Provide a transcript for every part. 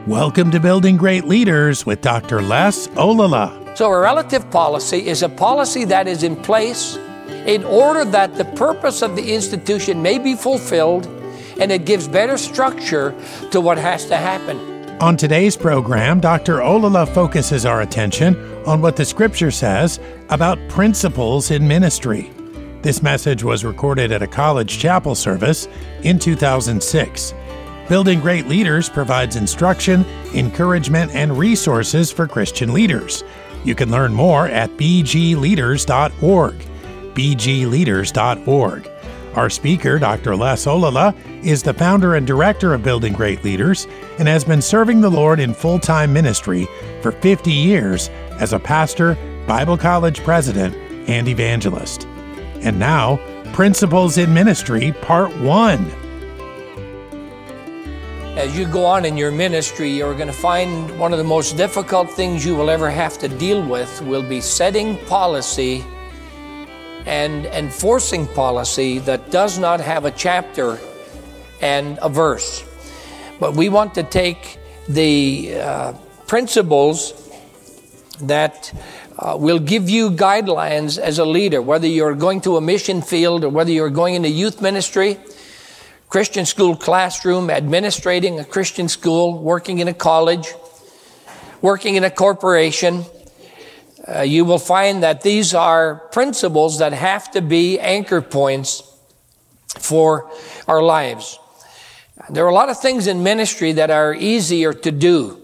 Welcome to Building Great Leaders with Dr. Les Olala. So a relative policy is a policy that is in place in order that the purpose of the institution may be fulfilled, and it gives better structure to what has to happen. On today's program, Dr. Olala focuses our attention on what the Scripture says about principles in ministry. This message was recorded at a college chapel service in 2006. Building Great Leaders provides instruction, encouragement, and resources for Christian leaders. You can learn more at bgleaders.org. bgleaders.org. Our speaker, Dr. Les Olala, is the founder and director of Building Great Leaders and has been serving the Lord in full-time ministry for 50 years as a pastor, Bible college president, and evangelist. And now, Principles in Ministry, Part 1. As you go on in your ministry, you're going to find one of the most difficult things you will ever have to deal with will be setting policy and enforcing policy that does not have a chapter and a verse. But we want to take the principles that will give you guidelines as a leader, whether you're going to a mission field or whether you're going into youth ministry, Christian school classroom, administrating a Christian school, working in a college, working in a corporation. You will find that these are principles that have to be anchor points for our lives. There are a lot of things in ministry that are easier to do,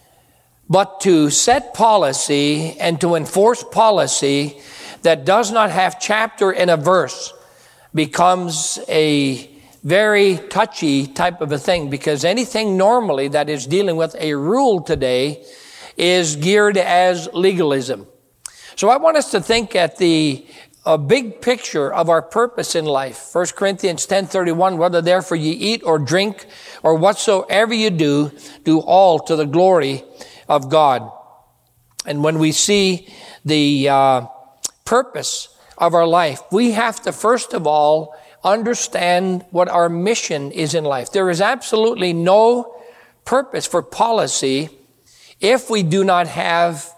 but to set policy and to enforce policy that does not have chapter and a verse becomes a very touchy type of a thing, because anything normally that is dealing with a rule today is geared as legalism. So I want us to think at the big picture of our purpose in life. 1 Corinthians 10:31, whether therefore ye eat or drink or whatsoever you do, do all to the glory of God. And when we see the purpose of our life, we have to first of all understand what our mission is in life. There is absolutely no purpose for policy if we do not have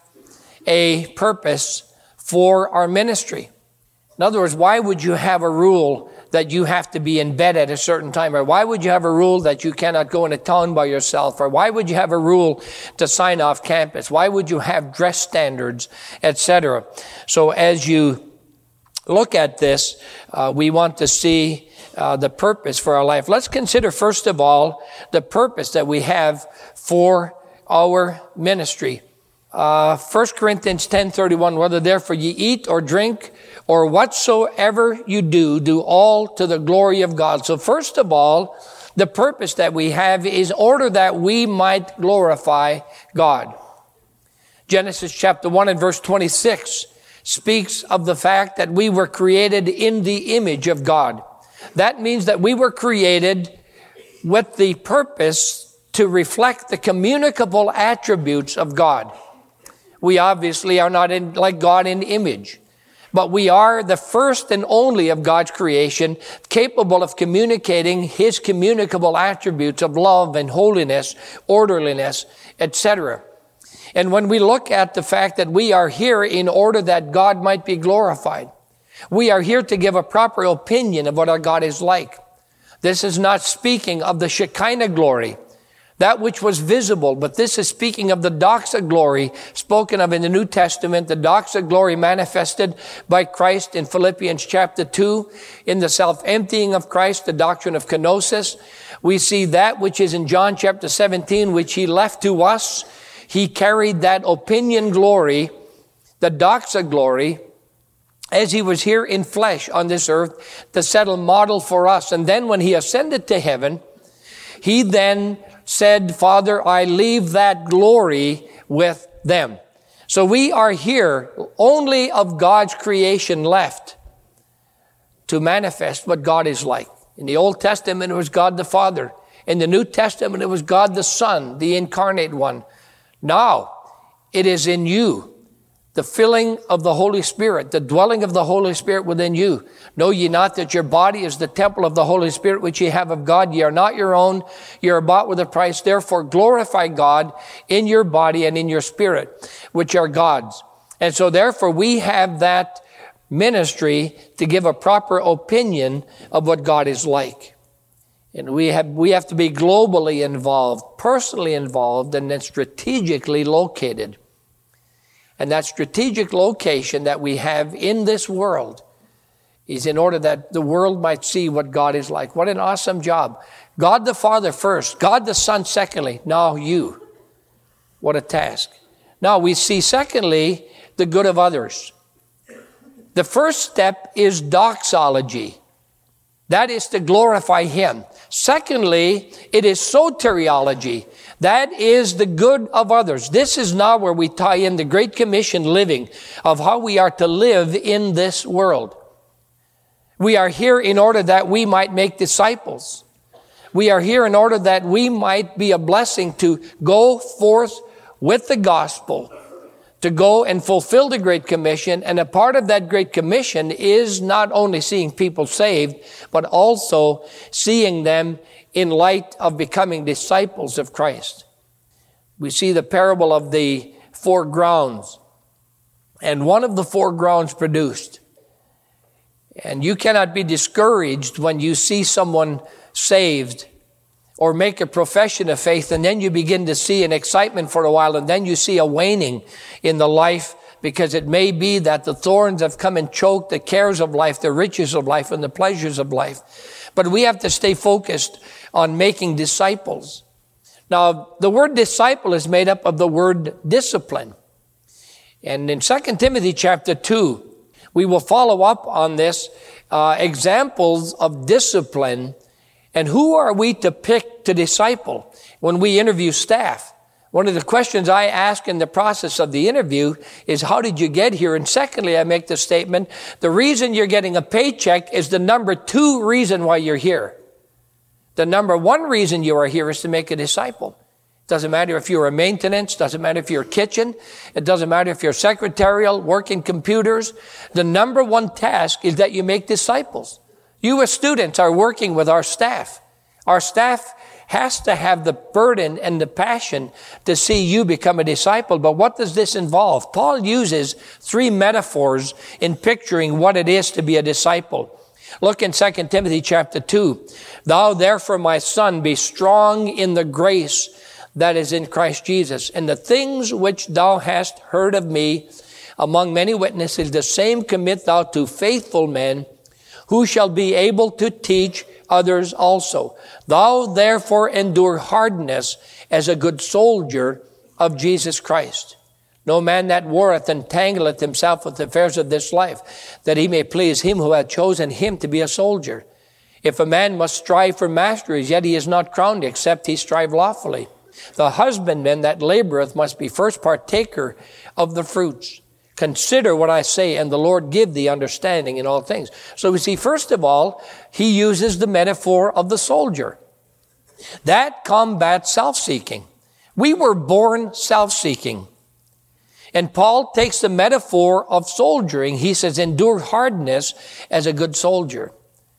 a purpose for our ministry. In other words, why would you have a rule that you have to be in bed at a certain time? Or why would you have a rule that you cannot go into town by yourself? Or why would you have a rule to sign off campus? Why would you have dress standards, etc.? So as you look at this, we want to see the purpose for our life. Let's consider, first of all, the purpose that we have for our ministry. 1 Corinthians 10:31, whether therefore ye eat or drink or whatsoever you do, do all to the glory of God. So first of all, the purpose that we have is in order that we might glorify God. Genesis chapter 1 and verse 26 speaks of the fact that we were created in the image of God. That means that we were created with the purpose to reflect the communicable attributes of God. We obviously are not like God in image, but we are the first and only of God's creation, capable of communicating His communicable attributes of love and holiness, orderliness, etc. And when we look at the fact that we are here in order that God might be glorified, we are here to give a proper opinion of what our God is like. This is not speaking of the Shekinah glory, that which was visible, but this is speaking of the doxa glory spoken of in the New Testament, the doxa glory manifested by Christ in Philippians chapter 2, in the self-emptying of Christ, the doctrine of kenosis. We see that which is in John chapter 17, which He left to us. He carried that opinion glory, the doxa glory, as He was here in flesh on this earth to set a model for us. And then when He ascended to heaven, He then said, Father, I leave that glory with them. So we are here only of God's creation left to manifest what God is like. In the Old Testament, it was God the Father. In the New Testament, it was God the Son, the incarnate one. Now, it is in you the filling of the Holy Spirit, the dwelling of the Holy Spirit within you. Know ye not that your body is the temple of the Holy Spirit which ye have of God? Ye are not your own. Ye are bought with a price. Therefore glorify God in your body and in your spirit, which are God's. And so therefore we have that ministry to give a proper opinion of what God is like. And we have to be globally involved, personally involved, and then strategically located. And that strategic location that we have in this world is in order that the world might see what God is like. What an awesome job. God the Father first, God the Son secondly, now you. What a task. Now we see secondly, the good of others. The first step is doxology. That is to glorify Him. Secondly, it is soteriology. That is the good of others. This is now where we tie in the Great Commission living of how we are to live in this world. We are here in order that we might make disciples. We are here in order that we might be a blessing to go forth with the gospel, to go and fulfill the Great Commission. And a part of that Great Commission is not only seeing people saved, but also seeing them in light of becoming disciples of Christ. We see the parable of the 4 grounds, and one of the 4 grounds produced. And you cannot be discouraged when you see someone saved or make a profession of faith, and then you begin to see an excitement for a while, and then you see a waning in the life, because it may be that the thorns have come and choked the cares of life, the riches of life, and the pleasures of life. But we have to stay focused on making disciples. Now, the word disciple is made up of the word discipline. And in 2 Timothy chapter 2, we will follow up on this, examples of discipline. And who are we to pick to disciple when we interview staff? One of the questions I ask in the process of the interview is, how did you get here? And secondly, I make the statement, the reason you're getting a paycheck is the number 2 reason why you're here. The number 1 reason you are here is to make a disciple. It doesn't matter if you're a maintenance, doesn't matter if you're a kitchen, it doesn't matter if you're secretarial, working computers. The number 1 task is that you make disciples. You as students are working with our staff. Our staff has to have the burden and the passion to see you become a disciple. But what does this involve? Paul uses 3 metaphors in picturing what it is to be a disciple. Look in 2 Timothy chapter 2. Thou therefore, my son, be strong in the grace that is in Christ Jesus. And the things which thou hast heard of me among many witnesses, the same commit thou to faithful men, who shall be able to teach others also. Thou therefore endure hardness as a good soldier of Jesus Christ. No man that warreth entangleth himself with the affairs of this life, that he may please him who hath chosen him to be a soldier. If a man must strive for masteries, yet he is not crowned, except he strive lawfully. The husbandman that laboreth must be first partaker of the fruits. Consider what I say, and the Lord give thee understanding in all things. So we see, first of all, he uses the metaphor of the soldier. That combats self-seeking. We were born self-seeking. And Paul takes the metaphor of soldiering. He says, endure hardness as a good soldier.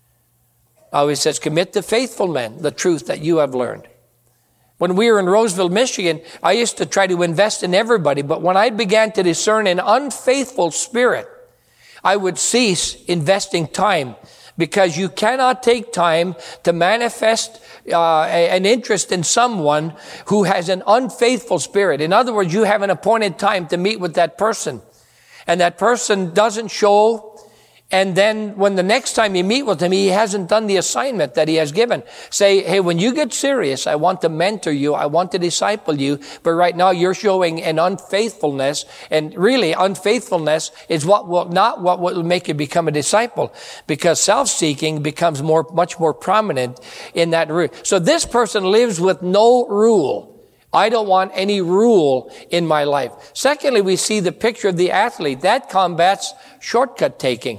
Now he says, commit to faithful men the truth that you have learned. When we were in Roseville, Michigan, I used to try to invest in everybody. But when I began to discern an unfaithful spirit, I would cease investing time, because you cannot take time to manifest an interest in someone who has an unfaithful spirit. In other words, you have an appointed time to meet with that person, and that person doesn't show. And then when the next time you meet with him, he hasn't done the assignment that he has given. Say, hey, when you get serious, I want to mentor you. I want to disciple you. But right now you're showing an unfaithfulness. And really, unfaithfulness is not what will make you become a disciple, because self-seeking becomes much more prominent in that root. So this person lives with no rule. I don't want any rule in my life. Secondly, we see the picture of the athlete. That combats shortcut taking.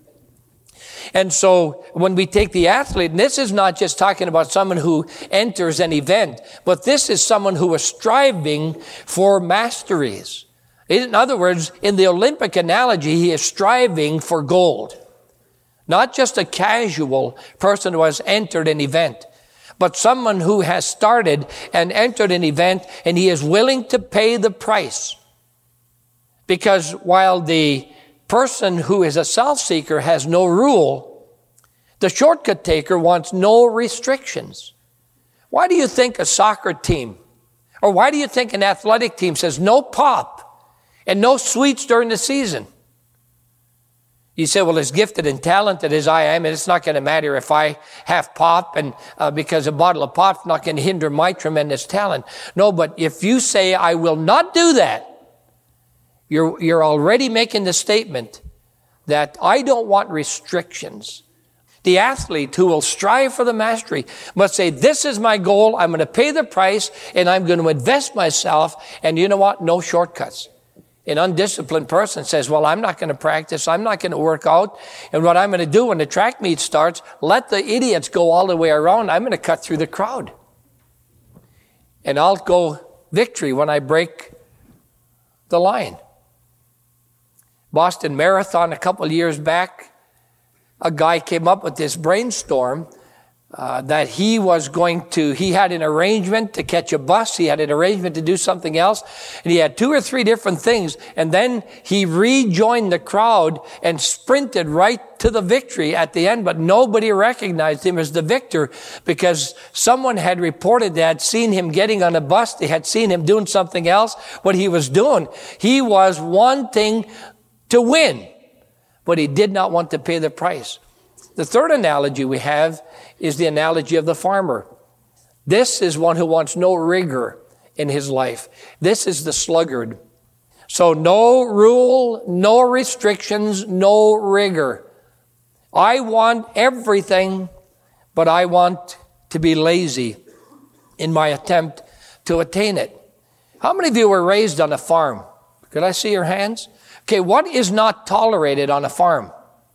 And so when we take the athlete, and this is not just talking about someone who enters an event, but this is someone who is striving for masteries. In other words, in the Olympic analogy, he is striving for gold. Not just a casual person who has entered an event, but someone who has started and entered an event, and he is willing to pay the price. Because while the person who is a self-seeker has no rule, the shortcut taker wants no restrictions. Why do you think a soccer team, or why do you think an athletic team says no pop and no sweets during the season? You say, well, as gifted and talented as I am, and it's not going to matter if I have pop, and because a bottle of pop's not going to hinder my tremendous talent. No, but if you say, I will not do that, you're already making the statement that I don't want restrictions. The athlete who will strive for the mastery must say, this is my goal, I'm going to pay the price, and I'm going to invest myself, and you know what? No shortcuts. An undisciplined person says, well, I'm not going to practice, I'm not going to work out, and what I'm going to do when the track meet starts, let the idiots go all the way around, I'm going to cut through the crowd. And I'll go victory when I break the line. Boston Marathon a couple of years back, a guy came up with this brainstorm that he had an arrangement to catch a bus, he had an arrangement to do something else, and he had 2 or 3 different things, and then he rejoined the crowd and sprinted right to the victory at the end, but nobody recognized him as the victor because someone had reported they had seen him getting on a bus, they had seen him doing something else. What he was doing, he was wanting to win, but he did not want to pay the price. The third analogy we have is the analogy of the farmer. This is one who wants no rigor in his life. This is the sluggard. So no rule, no restrictions, no rigor. I want everything, but I want to be lazy in my attempt to attain it. How many of you were raised on a farm? Could I see your hands? Okay, what is not tolerated on a farm?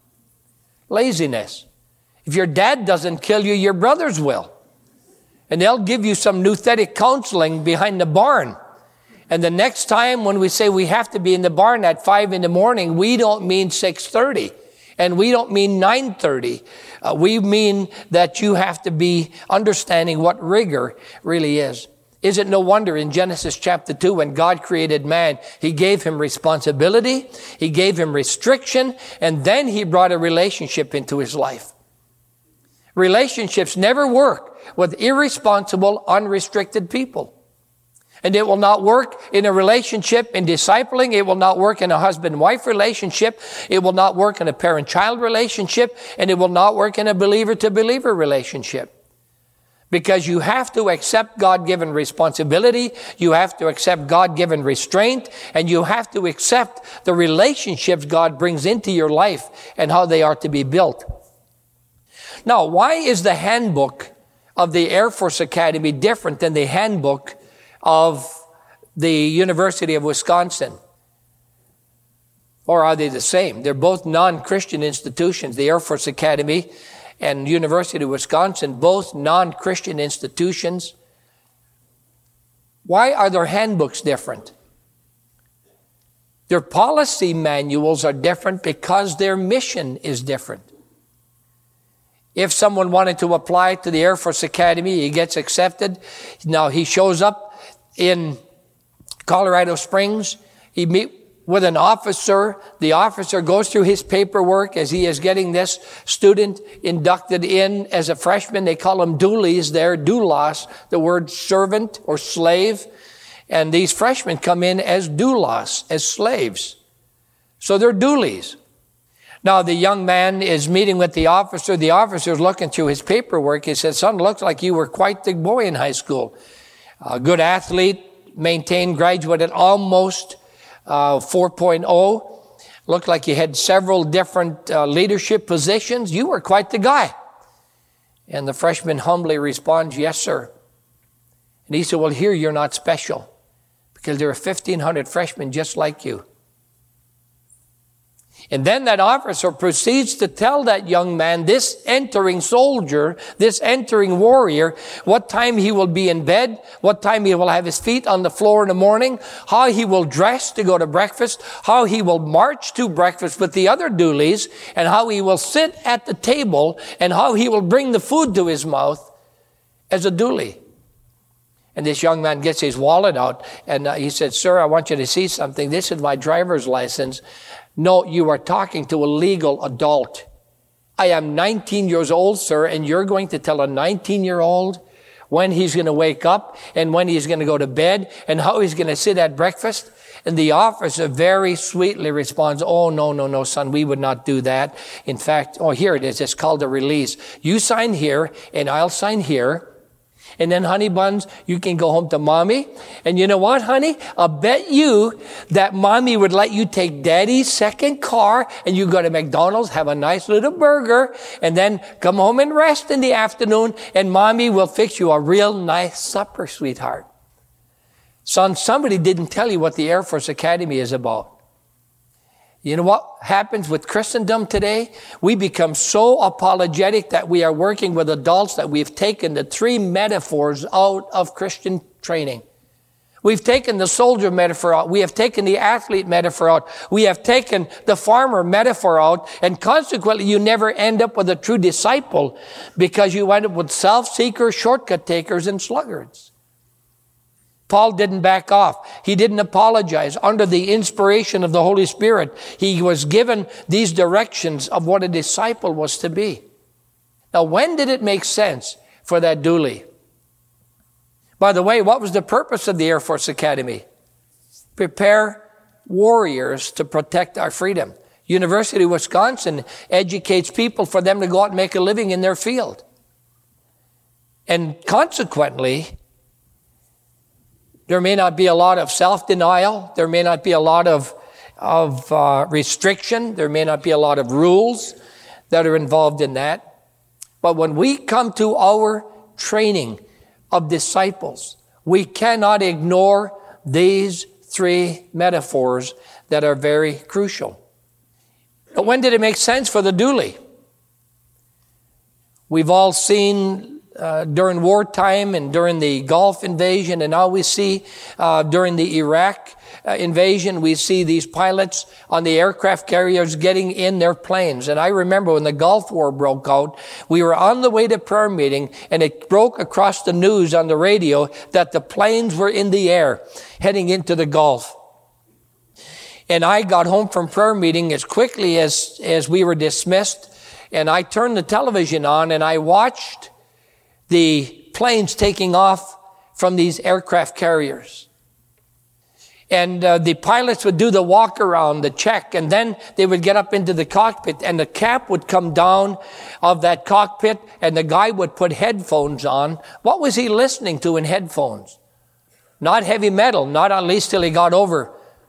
Laziness. If your dad doesn't kill you, your brothers will. And they'll give you some nouthetic counseling behind the barn. And the next time when we say we have to be in the barn at 5 a.m, we don't mean 6:30. And we don't mean 9:30. We mean that you have to be understanding what rigor really is. Is it no wonder in Genesis chapter 2, when God created man, he gave him responsibility, he gave him restriction, and then he brought a relationship into his life. Relationships never work with irresponsible, unrestricted people. And it will not work in a relationship in discipling. It will not work in a husband-wife relationship. It will not work in a parent-child relationship. And it will not work in a believer-to-believer relationship. Because you have to accept God-given responsibility, you have to accept God-given restraint, and you have to accept the relationships God brings into your life and how they are to be built. Now, why is the handbook of the Air Force Academy different than the handbook of the University of Wisconsin? Or are they the same? They're both non-Christian institutions, the Air Force Academy and University of Wisconsin, both non-Christian institutions. Why are their handbooks different? Their policy manuals are different because their mission is different. If someone wanted to apply to the Air Force Academy, he gets accepted. Now he shows up in Colorado Springs. He meets with an officer. The officer goes through his paperwork as he is getting this student inducted in as a freshman. They call them doulies there, doulos, the word servant or slave. And these freshmen come in as doulos, as slaves. So they're doulies. Now the young man is meeting with the officer. The officer is looking through his paperwork. He says, son, looks like you were quite the boy in high school. A good athlete, maintained, graduated almost 4.0. Looked like you had several different leadership positions. You were quite the guy. And the freshman humbly responds, yes, sir. And he said, well, here you're not special because there are 1,500 freshmen just like you. And then that officer proceeds to tell that young man, this entering soldier, this entering warrior, what time he will be in bed, what time he will have his feet on the floor in the morning, how he will dress to go to breakfast, how he will march to breakfast with the other doolies, and how he will sit at the table, and how he will bring the food to his mouth as a doolie. And this young man gets his wallet out, and he said, "Sir, I want you to see something. This is my driver's license." "No, you are talking to a legal adult. I am 19 years old, sir, and you're going to tell a 19-year-old when he's going to wake up and when he's going to go to bed and how he's going to sit at breakfast?" And the officer very sweetly responds, "Oh, no, son, we would not do that. In fact, here it is. It's called a release. You sign here and I'll sign here. And then, honey buns, you can go home to mommy. And you know what, honey? I'll bet you that mommy would let you take daddy's second car and you go to McDonald's, have a nice little burger, and then come home and rest in the afternoon, and mommy will fix you a real nice supper, sweetheart." Son, somebody didn't tell you what the Air Force Academy is about. You know what happens with Christendom today? We become so apologetic that we are working with adults that we've taken the three metaphors out of Christian training. We've taken the soldier metaphor out. We have taken the athlete metaphor out. We have taken the farmer metaphor out. And consequently, you never end up with a true disciple because you end up with self-seekers, shortcut takers, and sluggards. Paul didn't back off. He didn't apologize. Under the inspiration of the Holy Spirit, he was given these directions of what a disciple was to be. Now, when did it make sense for that dually? By the way, what was the purpose of the Air Force Academy? Prepare warriors to protect our freedom. University of Wisconsin educates people for them to go out and make a living in their field. And consequently, there may not be a lot of self-denial. There may not be a lot of restriction. There may not be a lot of rules that are involved in that. But when we come to our training of disciples, we cannot ignore these three metaphors that are very crucial. But when did it make sense for the dually? We've all seen during wartime and during the Gulf invasion, and now we see during the Iraq invasion, we see these pilots on the aircraft carriers getting in their planes. And I remember when the Gulf War broke out, we were on the way to prayer meeting, and it broke across the news on the radio that the planes were in the air heading into the Gulf. And I got home from prayer meeting as quickly as we were dismissed, and I turned the television on and I watched the planes taking off from these aircraft carriers. And the pilots would do the walk around, the check, and then they would get up into the cockpit, and the cap would come down of that cockpit, and the guy would put headphones on. What was he listening to in headphones? Not heavy metal, not at least till he got over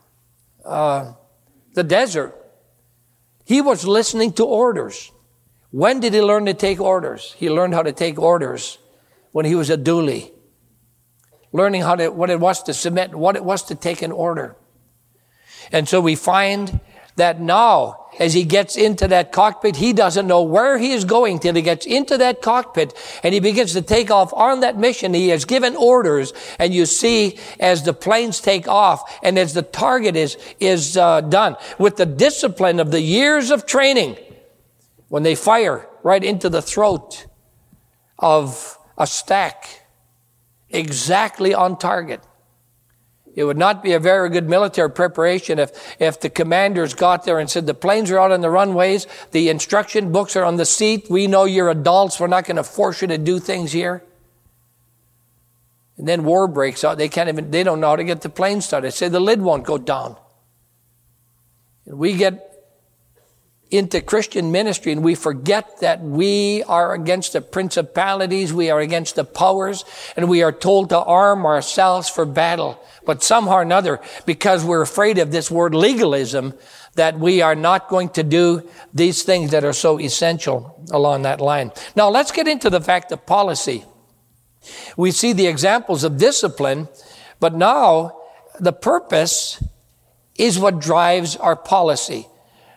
the desert. He was listening to orders. When did he learn to take orders? He learned how to take orders when he was a dually. Learning what it was to submit, what it was to take an order. And so we find that now, as he gets into that cockpit, he doesn't know where he is going till he gets into that cockpit and he begins to take off on that mission. He has given orders, and you see as the planes take off and as the target is done with the discipline of the years of training, when they fire right into the throat of a stack, exactly on target. It would not be a very good military preparation if the commanders got there and said, the planes are out on the runways, the instruction books are on the seat, we know you're adults, we're not going to force you to do things here. And then war breaks out, they don't know how to get the plane started. They say the lid won't go down. And we get into Christian ministry and we forget that we are against the principalities, we are against the powers, and we are told to arm ourselves for battle. But somehow or another, because we're afraid of this word legalism, that we are not going to do these things that are so essential along that line. Now let's get into the fact of policy. We see the examples of discipline, but now the purpose is what drives our policy.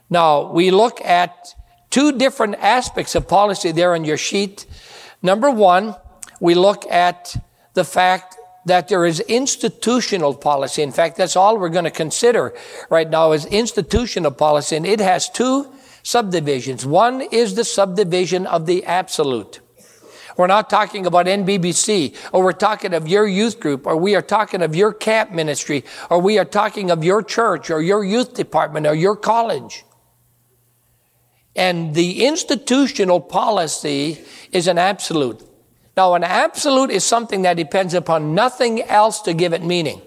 Now, we look at two different aspects of policy there on your sheet. Number one, we look at the fact that there is institutional policy. In fact, that's all we're going to consider right now is institutional policy, and it has two subdivisions. One is the subdivision of the absolute. We're not talking about NBBC, or we're talking of your youth group, or we are talking of your camp ministry, or we are talking of your church, or your youth department, or your college. And the institutional policy is an absolute. Now, an absolute is something that depends upon nothing else to give it meaning.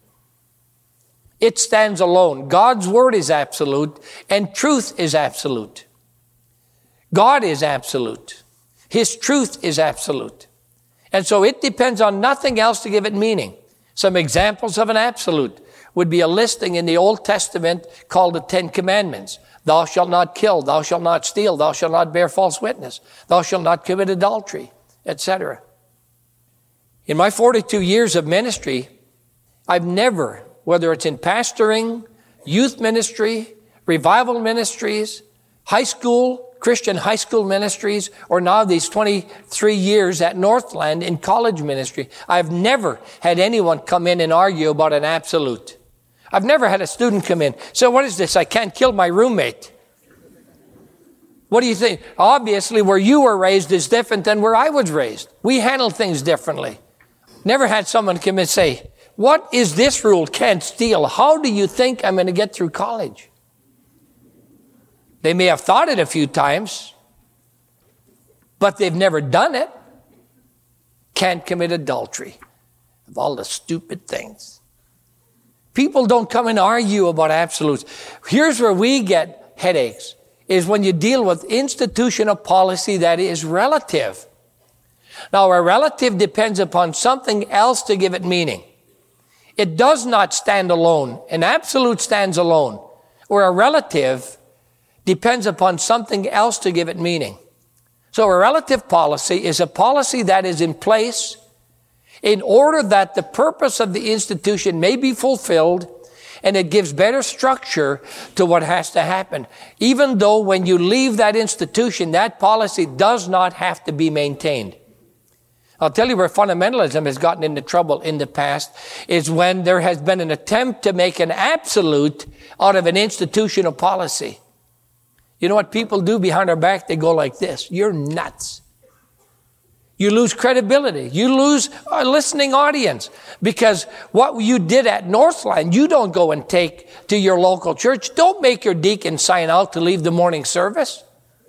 It stands alone. God's word is absolute, and truth is absolute. God is absolute. His truth is absolute. And so it depends on nothing else to give it meaning. Some examples of an absolute would be a listing in the Old Testament called the Ten Commandments. Thou shalt not kill, thou shalt not steal, thou shalt not bear false witness, thou shalt not commit adultery, etc. In my 42 years of ministry, I've never, whether it's in pastoring, youth ministry, revival ministries, high school, Christian high school ministries, or now these 23 years at Northland in college ministry, I've never had anyone come in and argue about an absolute. I've never had a student come in. So what is this? I can't kill my roommate. What do you think? Obviously, where you were raised is different than where I was raised. We handle things differently. Never had someone come in and say, what is this rule? Can't steal. How do you think I'm going to get through college? They may have thought it a few times, but they've never done it. Can't commit adultery. Of all the stupid things. People don't come and argue about absolutes. Here's where we get headaches, is when you deal with institutional policy that is relative. Now, a relative depends upon something else to give it meaning. It does not stand alone. An absolute stands alone, or a relative depends upon something else to give it meaning. So a relative policy is a policy that is in place in order that the purpose of the institution may be fulfilled, and it gives better structure to what has to happen. Even though when you leave that institution, that policy does not have to be maintained. I'll tell you where fundamentalism has gotten into trouble in the past is when there has been an attempt to make an absolute out of an institutional policy. You know what people do behind our back? They go like this. You're nuts. You lose credibility. You lose a listening audience because what you did at Northland, you don't go and take to your local church. Don't make your deacon sign out to leave the morning service.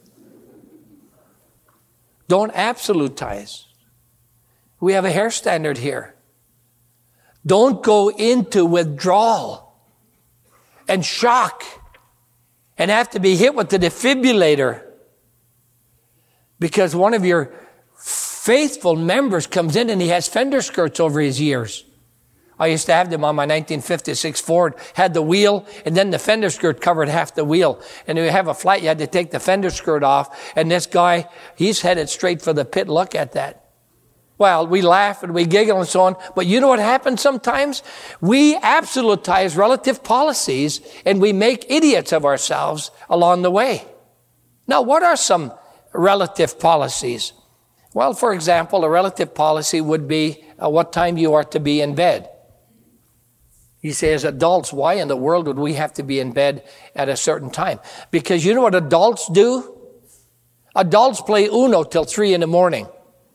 Don't absolutize. We have a hair standard here. Don't go into withdrawal and shock and have to be hit with the defibrillator because one of your faithful members comes in and he has fender skirts over his ears. I used to have them on my 1956 Ford, had the wheel, and then the fender skirt covered half the wheel. And if you have a flight, you had to take the fender skirt off. And this guy, he's headed straight for the pit. Look at that. Well, we laugh and we giggle and so on. But you know what happens sometimes? We absolutize relative policies and we make idiots of ourselves along the way. Now, what are some relative policies? Well, for example, a relative policy would be what time you are to be in bed. You say, as adults, why in the world would we have to be in bed at a certain time? Because you know what adults do? Adults play Uno till 3 a.m.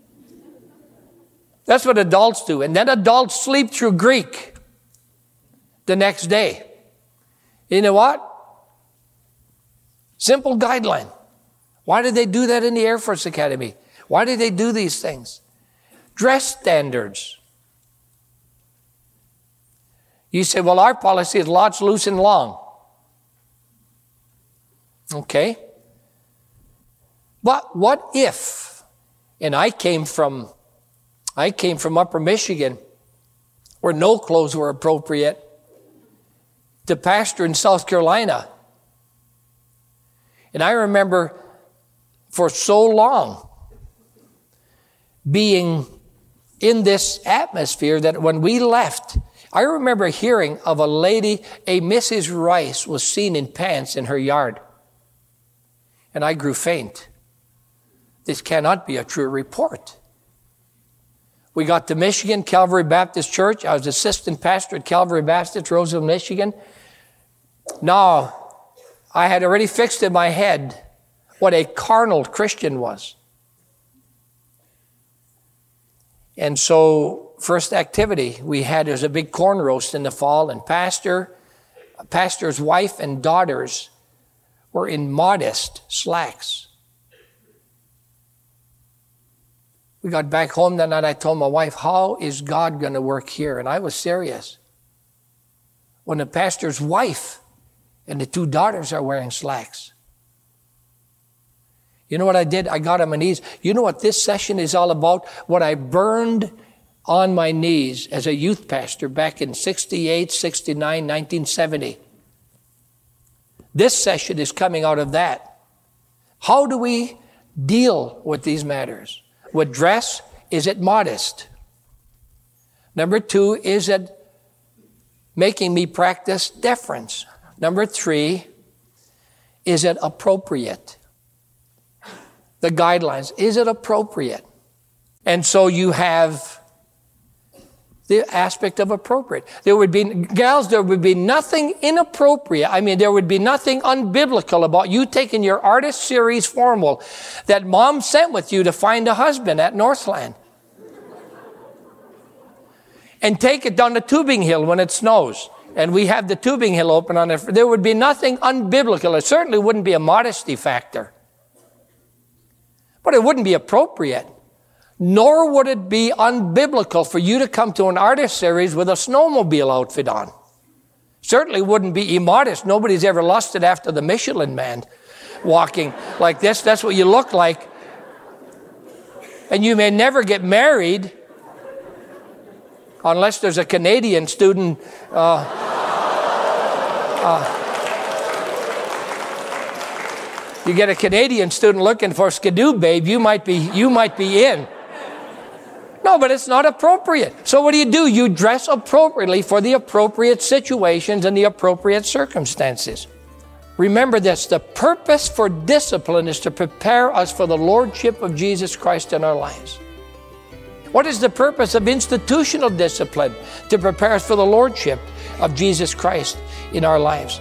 That's what adults do. And then adults sleep through Greek the next day. You know what? Simple guideline. Why did they do that in the Air Force Academy? Why did they do these things? Dress standards. You say, well, our policy is lots loose and long. Okay. But what if, and I came from Upper Michigan, where no clothes were appropriate, to pastor in South Carolina. And I remember for so long being in this atmosphere that when we left, I remember hearing of a lady, a Mrs. Rice was seen in pants in her yard. And I grew faint. This cannot be a true report. We got to Michigan, Calvary Baptist Church. I was assistant pastor at Calvary Baptist, Roseville, Michigan. Now, I had already fixed in my head what a carnal Christian was. And so, first activity we had was a big corn roast in the fall, and pastor's wife and daughters were in modest slacks. We got back home that night. I told my wife, how is God going to work here? And I was serious. When the pastor's wife and the two daughters are wearing slacks. You know what I did? I got on my knees. You know what this session is all about? What I burned on my knees as a youth pastor back in 68, 69, 1970. This session is coming out of that. How do we deal with these matters? With dress, is it modest? Number 2, is it making me practice deference? Number 3, is it appropriate? The guidelines, is it appropriate? And so you have the aspect of appropriate. There would be nothing inappropriate. I mean, there would be nothing unbiblical about you taking your artist series formal that mom sent with you to find a husband at Northland. And take it down the tubing hill when it snows. And we have the tubing hill open on it. There would be nothing unbiblical. It certainly wouldn't be a modesty factor. But it wouldn't be appropriate. Nor would it be unbiblical for you to come to an artist series with a snowmobile outfit on. Certainly wouldn't be immodest. Nobody's ever lusted after the Michelin Man walking like this. That's what you look like. And you may never get married unless there's a Canadian student. You get a Canadian student looking for Skidoo, babe, you might be in. No, but it's not appropriate. So what do? You dress appropriately for the appropriate situations and the appropriate circumstances. Remember this, the purpose for discipline is to prepare us for the lordship of Jesus Christ in our lives. What is the purpose of institutional discipline? To prepare us for the lordship of Jesus Christ in our lives.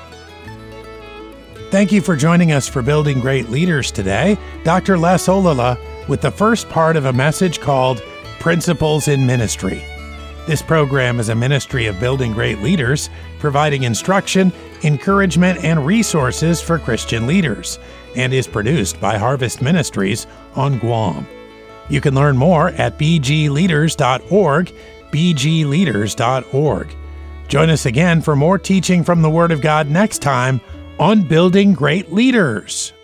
Thank you for joining us for Building Great Leaders today. Dr. Les Olala with the first part of a message called Principles in Ministry. This program is a ministry of Building Great Leaders, providing instruction, encouragement, and resources for Christian leaders, and is produced by Harvest Ministries on Guam. You can learn more at bgleaders.org, bgleaders.org. Join us again for more teaching from the Word of God next time on Building Great Leaders.